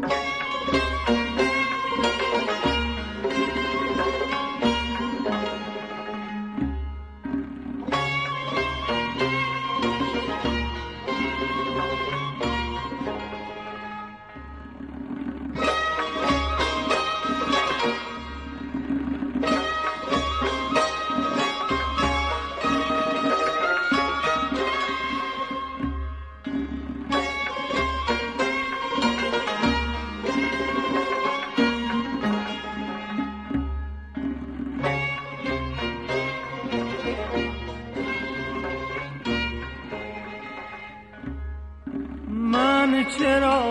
من چرا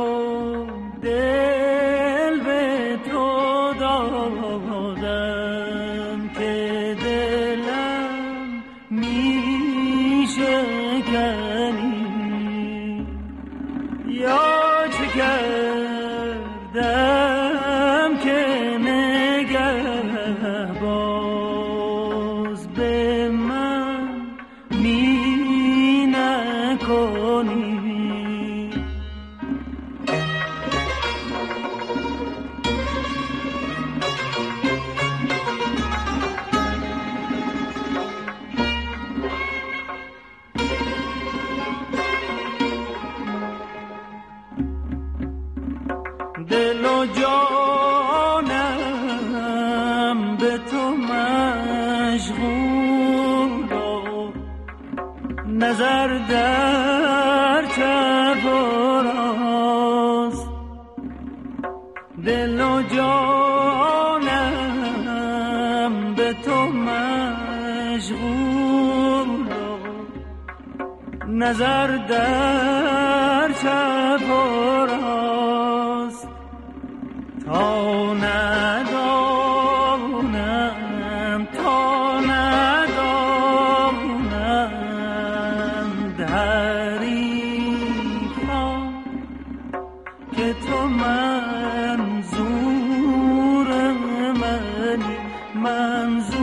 دل به تو دادم که دلم می شکنی، یا چه کردم که نگه باز به من می نکنی. دل و جانم به تو مشغول و نظر در چپ و راست. دل و جانم به تو مشغول و نظر در چپ و راست. تا ندانند حریفان که تو منظور منی، منظور